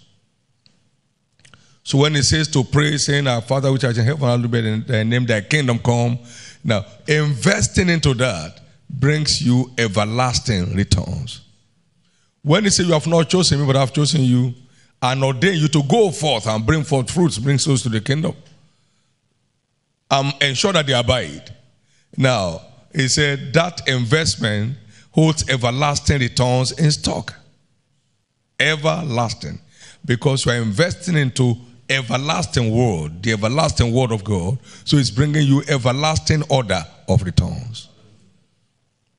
[SPEAKER 9] So when it says to pray, saying, "Our Father which art in heaven, hallowed be thy name, thy kingdom come." Now, investing into that brings you everlasting returns. When it says, "You have not chosen me, but I have chosen you, and ordained you to go forth and bring forth fruits, bring souls to the kingdom, um, ensure that they abide." Now, he said that investment holds everlasting returns in stock. Everlasting. Because you are investing into everlasting word, the everlasting word of God. So it's bringing you everlasting order of returns.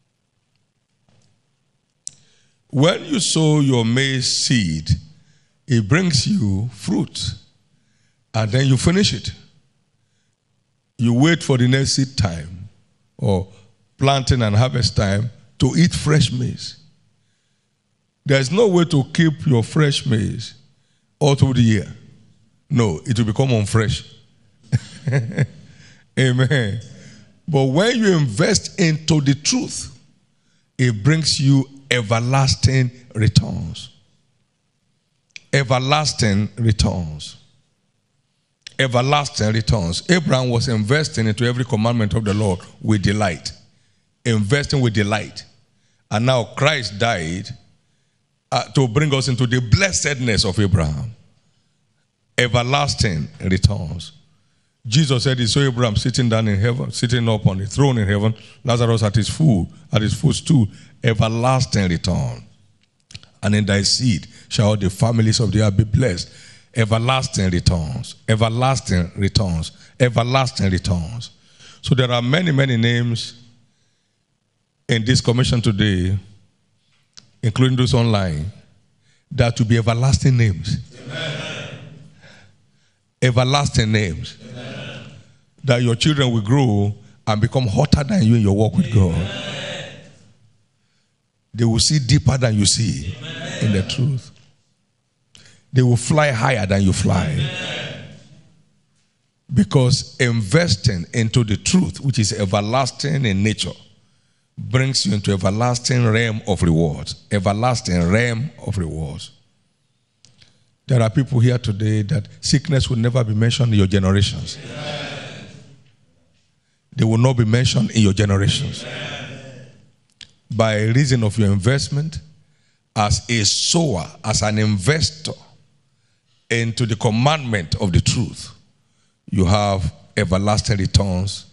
[SPEAKER 9] When you sow your maize seed it brings you fruit, and then you finish it. You wait for the next seed time or planting and harvest time to eat fresh maize. There's no way to keep your fresh maize all through the year. No, it will become unfresh. Amen. But when you invest into the truth, it brings you everlasting returns. Everlasting returns. Everlasting returns. Abraham was investing into every commandment of the Lord with delight. Investing with delight. And now Christ died uh, to bring us into the blessedness of Abraham. Everlasting returns. Jesus said he saw Abraham sitting down in heaven, sitting up on the throne in heaven, Lazarus at his foot, at his footstool. Everlasting return. And in thy seed shall all the families of the earth be blessed. Everlasting returns. Everlasting returns. Everlasting returns. So there are many, many names in this commission today, including those online, that will be everlasting names. Amen. Everlasting names. Amen. That your children will grow and become hotter than you in your walk with Amen. God. They will see deeper than you see Amen. In the truth. They will fly higher than you fly. Amen. Because investing into the truth, which is everlasting in nature, brings you into everlasting realm of rewards. Everlasting realm of rewards. There are people here today that sickness will never be mentioned in your generations. Amen. They will not be mentioned in your generations. Amen. By reason of your investment as a sower, as an investor into the commandment of the truth, you have everlasting returns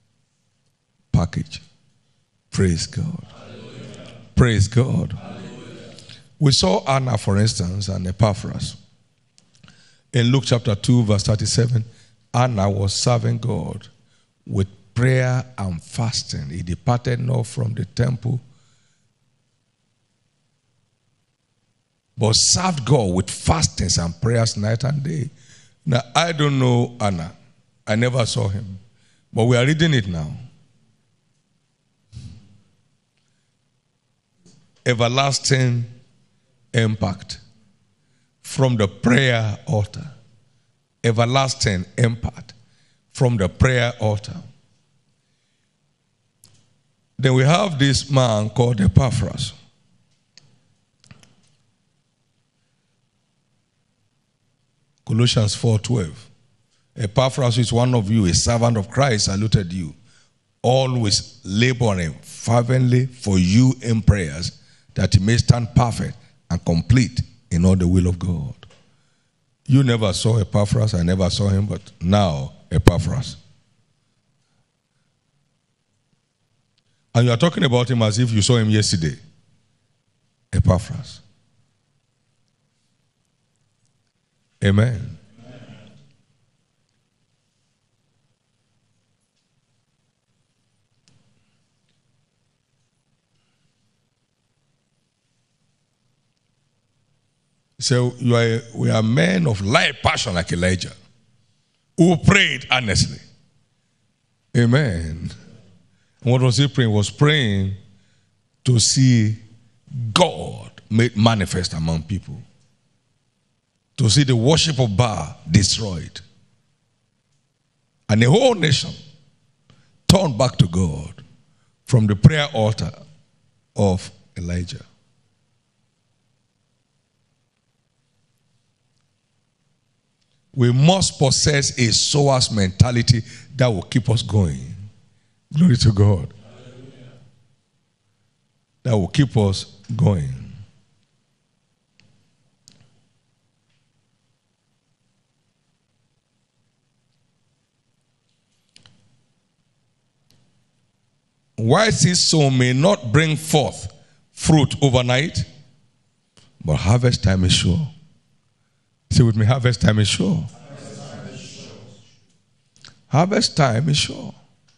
[SPEAKER 9] package. Praise God. Hallelujah. Praise God. Hallelujah. We saw Anna, for instance, and Epaphras. In Luke chapter two, verse thirty-seven, Anna was serving God with prayer and fasting. He departed not from the temple, but served God with fastings and prayers night and day. Now, I don't know Anna. I never saw him. But we are reading it now. Everlasting impact from the prayer altar. Everlasting impact from the prayer altar. Then we have this man called Epaphras. Colossians four twelve. Epaphras is one of you, a servant of Christ, saluted you, always laboring fervently for you in prayers, that he may stand perfect and complete in all the will of God. You never saw Epaphras, I never saw him, but now Epaphras. And you are talking about him as if you saw him yesterday. Epaphras. Amen. So you are, we are men of light passion like Elijah, who prayed earnestly. Amen. And what was he praying? He was praying to see God made manifest among people. To see the worship of Baal destroyed. And the whole nation turned back to God from the prayer altar of Elijah. We must possess a sower's mentality that will keep us going. Glory to God. Hallelujah. That will keep us going. Why seed sow may not bring forth fruit overnight, but harvest time is sure. Say with me, harvest time is sure. Harvest time is sure. Harvest time is sure.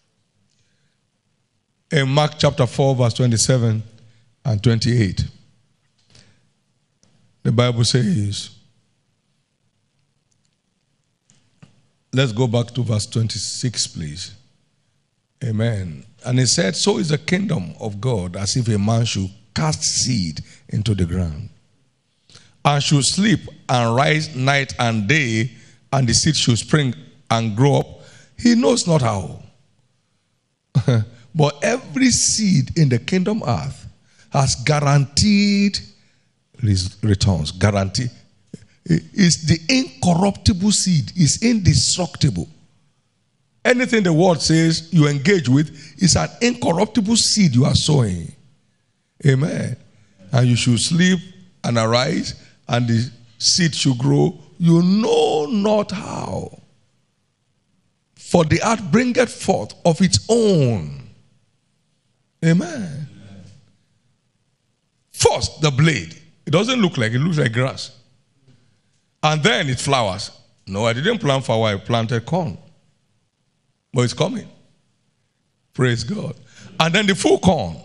[SPEAKER 9] In Mark chapter four, verse twenty-seven and twenty-eight, the Bible says, Let's go back to verse twenty-six, please. Amen. And he said, so is the kingdom of God as if a man should cast seed into the ground, and should sleep and rise night and day, and the seed should spring and grow up. He knows not how. But every seed in the kingdom earth has guaranteed returns. Guarantee. It's the incorruptible seed. It's indestructible. Anything the word says you engage with is an incorruptible seed you are sowing. Amen. And you should sleep and arise, and the seed should grow. You know not how. For the earth bringeth forth of its own. Amen. First, the blade. It doesn't look like, it looks like grass. And then it flowers. No, I didn't plant flower, I planted corn. But it's coming. Praise God. And then the full corn.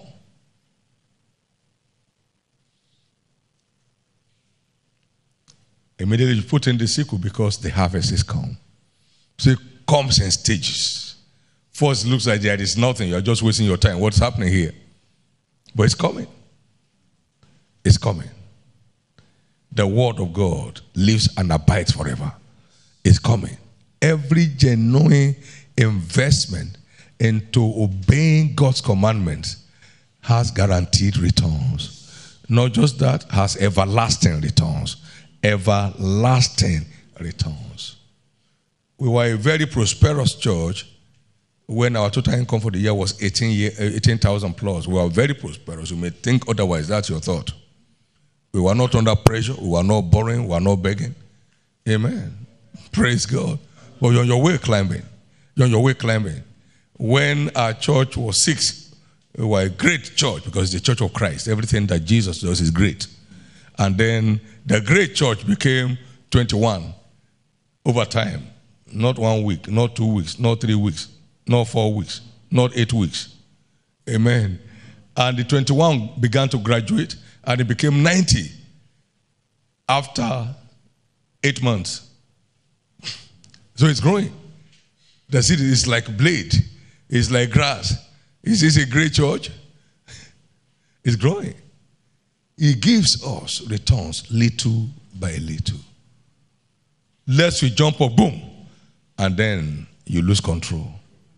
[SPEAKER 9] Immediately you put in the sickle because the harvest is come. So it comes in stages. First, it looks like there is nothing. You're just wasting your time. What's happening here? But it's coming. It's coming. The word of God lives and abides forever. It's coming. Every genuine investment into obeying God's commandments has guaranteed returns. Not just that, has everlasting returns. Everlasting returns. We were a very prosperous church when our total income for the year was eighteen thousand plus. We were very prosperous. You may think otherwise. That's your thought. We were not under pressure. We were not borrowing. We were not begging. Amen. Praise God. But you're on your way climbing. You're on your way climbing. When our church was six, we were a great church because it's the church of Christ. Everything that Jesus does is great. And then the great church became twenty-one over time. Not one week, not two weeks, not three weeks, not four weeks, not eight weeks. Amen. And the twenty-one began to graduate, and it became ninety after eight months. So it's growing. The city is like blade. It's like grass. Is this a great church? It's growing. He gives us returns little by little. Lest we jump up, boom, and then you lose control.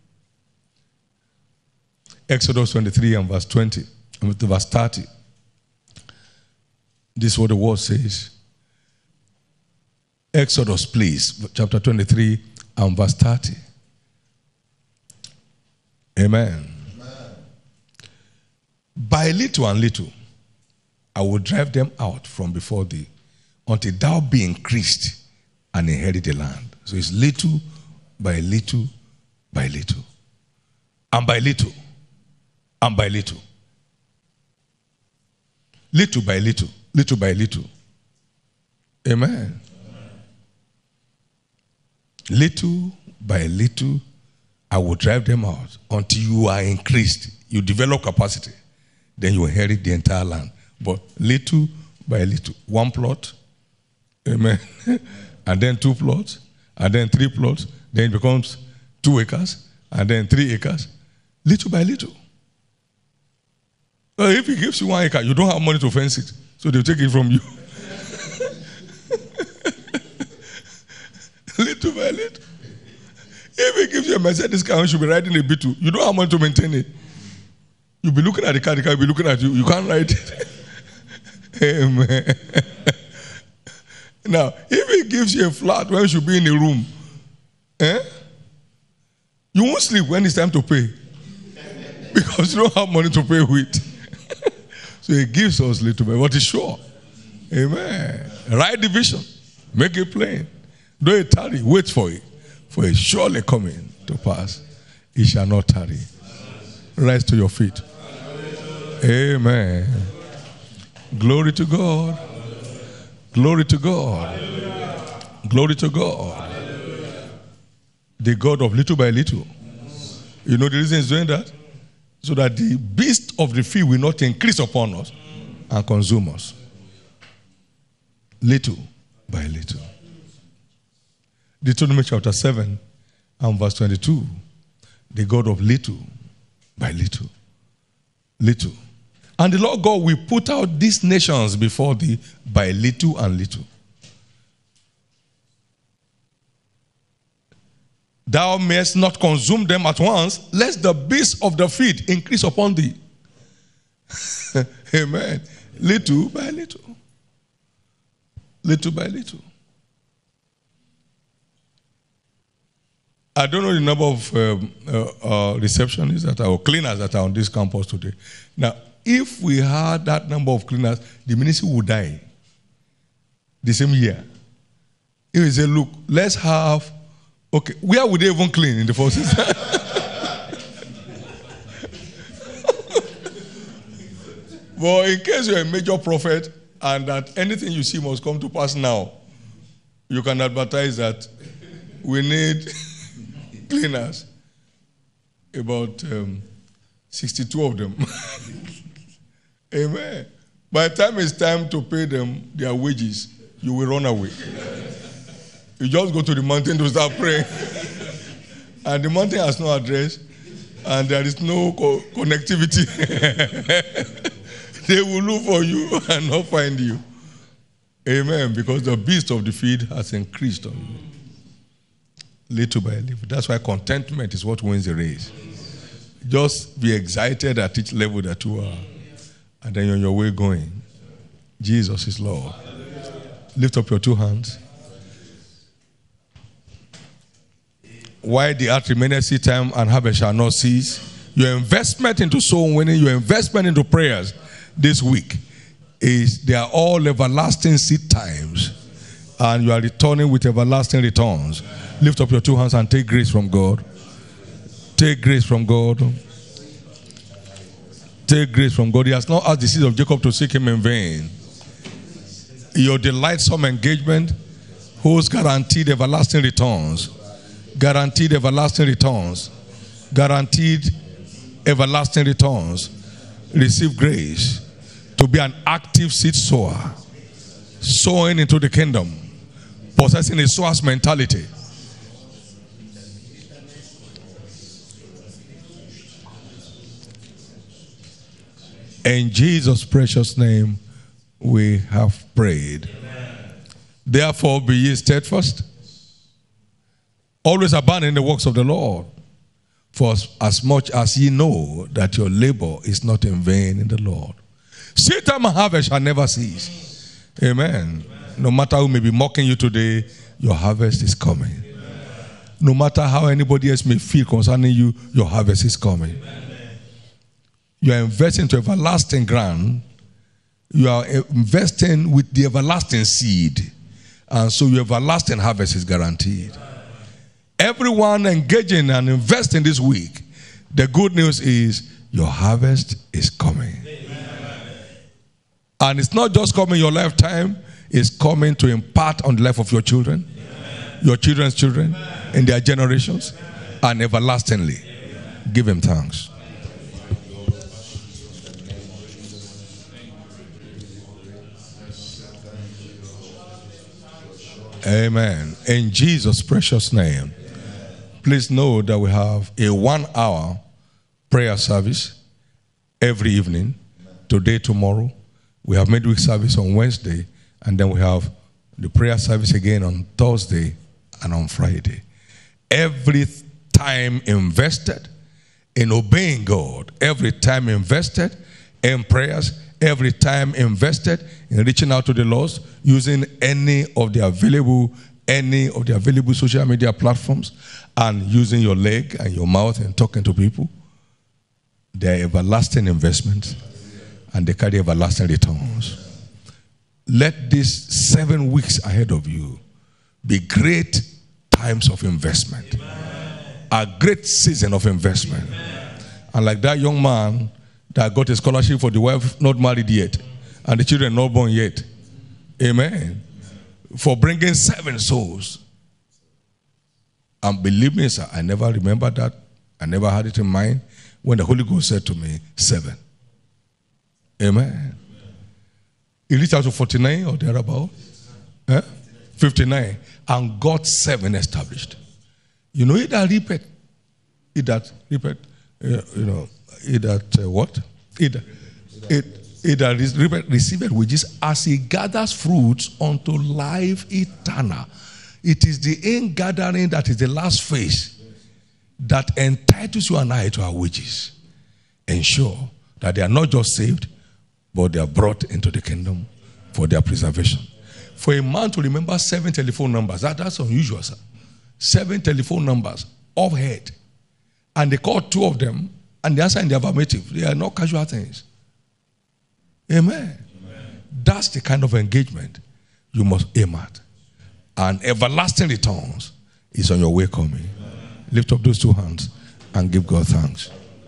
[SPEAKER 9] Exodus twenty-three and verse twenty, and verse thirty. This is what the word says. Exodus, please, chapter twenty-three and verse thirty. Amen. Amen. By little and little, I will drive them out from before thee, until thou be increased and inherit the land. So it's little by little by little. And by little. And by little. Little by little. Little by little. Amen. Amen. Little by little, I will drive them out until you are increased. You develop capacity. Then you inherit the entire land. But little by little. One plot. Amen. And then two plots. And then three plots. Then it becomes two acres. And then three acres. Little by little. Well, if he gives you one acre, you don't have money to fence it. So they'll take it from you. Little by little. If he gives you a Mercedes car, you should be riding a B two. You don't have money to maintain it. You'll be looking at the car, the car will be looking at you. You can't ride it. Amen. Now, if he gives you a flat when you should be in a room, eh? You won't sleep when it's time to pay. Because you don't have money to pay with. So he gives us little bit, but it's sure. Amen. Write the vision. Make it plain. Don't tarry. Wait for it. For it surely coming to pass. It shall not tarry. Rise to your feet. Amen. Glory to God. Glory to God. Glory to God. The God of little by little. You know the reason he's doing that? So that the beast of the field will not increase upon us and consume us. Little by little. Deuteronomy chapter seven and verse twenty-two. The God of little by little. Little. And the Lord God will put out these nations before thee by little and little. Thou mayest not consume them at once, lest the beasts of the field increase upon thee. Amen. Little by little. Little by little. I don't know the number of um, uh, uh, receptionists that are, or cleaners that are on this campus today. Now, if we had that number of cleaners, the ministry would die the same year. If we say, look, let's have, okay, where would they even clean in the forces? But in case you're a major prophet and that anything you see must come to pass now, you can advertise that we need cleaners, about um, sixty-two of them. Amen. By the time it's time to pay them their wages, you will run away. You just go to the mountain to start praying. And the mountain has no address, and there is no co- connectivity. They will look for you and not find you. Amen. Because the beast of the field has increased on you. Little by little. That's why contentment is what wins the race. Just be excited at each level that you are. And then you're on your way going. Jesus is Lord. Lift up your two hands. Why the earth remaineth seed time and harvest shall not cease. Your investment into soul winning, your investment into prayers this week is they are all everlasting seed times. And you are returning with everlasting returns. Lift up your two hands and take grace from God. Take grace from God. Take grace from God. He has not asked the seed of Jacob to seek him in vain. Your delightsome engagement holds guaranteed everlasting returns. Guaranteed everlasting returns. Guaranteed everlasting returns. Receive grace to be an active seed sower. Sowing into the kingdom. Possessing a sower's mentality. In Jesus' precious name, we have prayed. Amen. Therefore, be ye steadfast. Always abide in the works of the Lord. For as much as ye know that your labor is not in vain in the Lord. Seed time and harvest shall never cease. Amen. Amen. No matter who may be mocking you today, your harvest is coming. Amen. No matter how anybody else may feel concerning you, your harvest is coming. Amen. You are investing to everlasting ground. You are investing with the everlasting seed. And so your everlasting harvest is guaranteed. Everyone engaging and investing this week, the good news is your harvest is coming. Amen. And it's not just coming in your lifetime, it's coming to impart on the life of your children, Amen. Your children's children, Amen. In their generations, Amen. And everlastingly. Amen. Give him thanks. Amen. In Jesus' precious name. Please know that we have a one-hour prayer service every evening. Today, tomorrow. We have midweek service on Wednesday. And then we have the prayer service again on Thursday and on Friday. Every time invested in obeying God, every time invested in prayers, every time invested in reaching out to the lost, using any of the available, any of the available social media platforms, and using your leg and your mouth and talking to people, they're everlasting investments, and they carry everlasting returns. Let these seven weeks ahead of you be great times of investment. Amen. A great season of investment. Amen. And like that young man that got a scholarship for the wife not married yet and the children not born yet. Amen. Amen. For bringing seven souls. And believe me, sir, I never remember that. I never had it in mind when the Holy Ghost said to me, seven. Amen. He reached out to forty-nine or thereabout. Eh? fifty-nine. And got seven established. You know, it that repeat, it that repeat, uh, you know, it that uh, what? It, it, it that repeat, received wages as he gathers fruits unto life eternal. It is the end gathering that is the last phase that entitles you and I to our wages. Ensure that they are not just saved, but they are brought into the kingdom for their preservation. For a man to remember seven telephone numbers, that, that's unusual, sir. Seven telephone numbers off head. And they call two of them, and the answer in the affirmative. They are not casual things. Amen. Amen. That's the kind of engagement you must aim at. And everlasting returns is on your way coming. Amen. Lift up those two hands and give God thanks.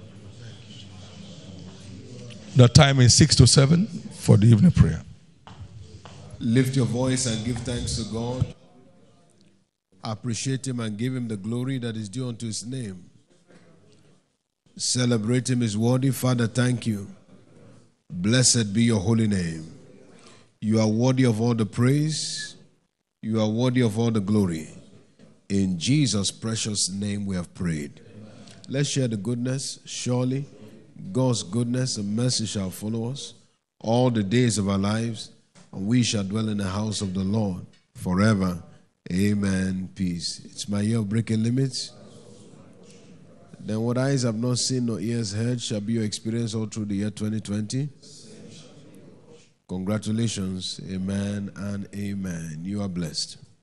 [SPEAKER 9] The time is six to seven for the evening prayer.
[SPEAKER 6] Lift your voice and give thanks to God. Appreciate him and give him the glory that is due unto his name. Celebrate him is worthy. Father, thank you. Blessed be your holy name. You are worthy of all the praise. You are worthy of all the glory. In Jesus' precious name we have prayed. Let's share the goodness. Surely God's goodness and mercy shall follow us all the days of our lives, and we shall dwell in the house of the Lord forever. Amen. Peace. It's my year of breaking limits. Then what eyes have not seen nor ears heard shall be your experience all through the year twenty twenty. Congratulations. Amen and amen. You are blessed.